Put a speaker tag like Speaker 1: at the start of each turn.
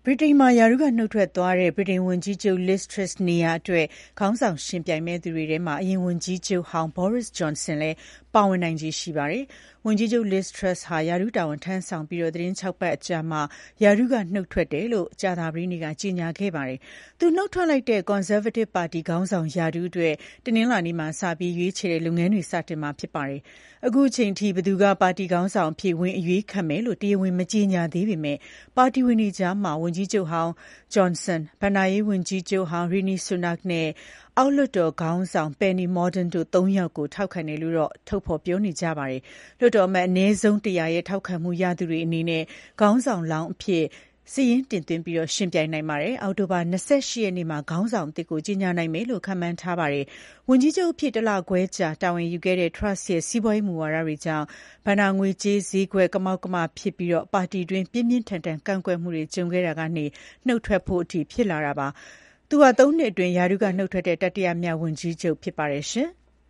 Speaker 1: ဗြိတိန်မှာရာထူးကနှုတ်ထွက်သွားတဲ့ဗြိတိန်ဝန်ကြီးချုပ် Liz Truss နေရာအတွက်ခေါင်းဆောင်ယှဉ်ပြိုင်မယ့်သူတွေထဲမှာအရင်ဝန်ကြီးချုပ်ဟောင်း Boris Johnson လည်းပါဝင်နိုင်ခြေရှိပါတယ်။ ဝန်ကြီးချုပ် Liz Truss ဟာရာထူးတာဝန်ထမ်းဆောင်ပြီးသီတင်း 6 ပတ်အကြာမှာရာထူးကနှုတ်ထွက်တယ်လို့ကြာသပတေးနေ့ကကြေညာခဲ့ပါတယ်။ သူနှုတ်ထွက်လိုက်တဲ့ ကွန်ဆာဗေးတစ်ပါတီခေါင်းဆောင်ရာထူးအတွက်တနင်္လာနေ့မှာစပြီးရွေးချယ်တဲ့လုပ်ငန်းတွေစတင်မှာဖြစ်ပါတယ်။ အခုအချိန်အထိဘယ်သူကပါတီခေါင်းဆောင်အဖြစ်ဝင်အရွေးခံမယ်လို့တရားဝင်မကြေညာသေးပေမဲ့ပါတီဝင်တွေကြားမှာဝန်ကြီးချုပ်ဟောင်း Johnson ၊ဘဏ္ဍာရေးဝန်ကြီးချုပ်ဟောင်း Rishi Sunak နဲ့ အောက်လွှတ်တော်ခေါင်းဆောင် Penny Mordaunt တို့ ၃ ယောက်ကိုထောက်ခံတယ်လို့တော့ထုတ်ဖော်ပြောနေကြပါတယ်။ လွှတ်တော်အမတ်အနည်းဆုံး ၁၀၀ ရဲ့ထောက်ခံမှုရသူတွေအနေနဲ့ခေါင်းဆောင်လောင်းအဖြစ်စာရင်းတင်သွင်းယှဉ်ပြိုင်နိုင်ပါတယ်။ အောက်တိုဘာ ၂၈ ရက်နေ့မှာခေါင်းဆောင်အသစ်ကိုကြေညာနိုင်မယ်လို့ခန့်မှန်းထားပါတယ်။ ဝန်ကြီးချုပ်အဖြစ် 1 လခွဲကြာတာဝန်ယူခဲ့တဲ့ Truss ရဲ့ စီးပွားရေးမူဝါဒတွေကြောင့်ဘဏ္ဍာငွေကြေးဈေးကွက်ကမောက်ကမဖြစ်ပြီးပါတီတွင်းပြင်းပြင်းထန်ထန်ကန့်ကွက်မှုတွေကြုံခဲ့ရာကနေနှုတ်ထွက်ဖို့အထိဖြစ်လာတာပါ။ သူဟာ 3 နှစ်အတွင်းရာထူးကနှုတ်ထွက်တဲ့တတိယမြောက်ဝန်ကြီးချုပ်ဖြစ်ပါတယ်။